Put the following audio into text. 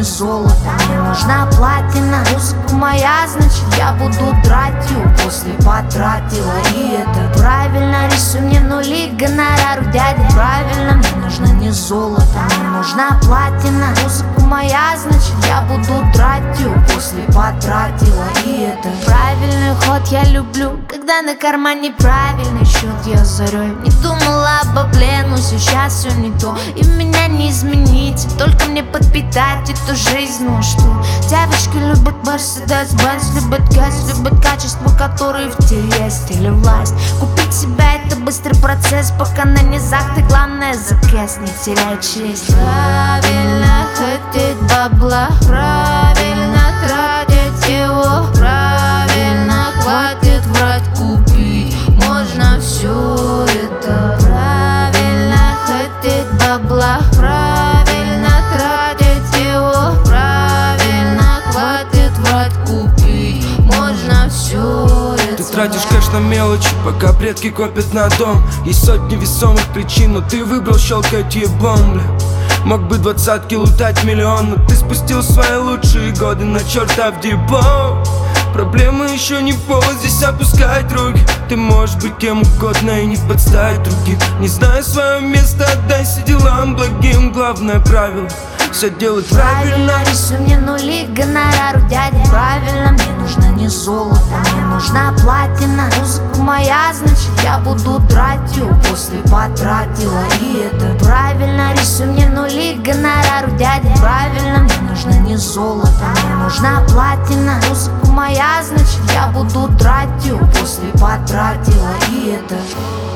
золото, мне нужна платина. Музыка моя, значит я буду трать ее, после потратила. И это правильно, рисуй мне нули, гонорар у дяди. Правильно, мне нужно не золото, мне нужна платина. Музыка моя, значит я буду трать ее, после потратила. И это правильный ход, я люблю, когда на кармане правильный счет. Я зарей не думала об бабле, но сейчас все не то, и меня не изменить, только мне подпитать эту жизнь. Ну что, девочки любят Мерседес, Бенц, любят газ, любят качество, которые в тебе есть, или власть. Купить себя — это быстрый процесс, пока на низах ты, главное, за кэс не теряй честь. Правильно хотеть бабла, правильно тратить его, правильно хватит врать, купить можно все это. Правильно хотеть бабла, правильно тратить его, правильно хватит врать, купить можно все это. Ты тратишь кэш на мелочи, пока предки копят на дом. Есть сотни весомых причин, но ты выбрал щелкать ебом, бля. Мог бы двадцатки лутать миллион, но ты спустил свои лучшие годы на чертов депо. Проблемы еще не повод здесь опускать руки. Ты можешь быть кем угодно и не подставить другим. Не зная свое место, отдайся делам благим. Главное правило — все делать правильно. Рисуй мне нули, гонорар у дяди. Правильно, мне нужно не золото, мне нужна платина. Музыка моя, значит я буду трать ее, после потратила. И это правильно, рисуй мне нули, гонорар у дяди. Правильно, мне нужно не золото, мне нужна платина. Музыка моя, значит я буду трать ее, после потратила. И это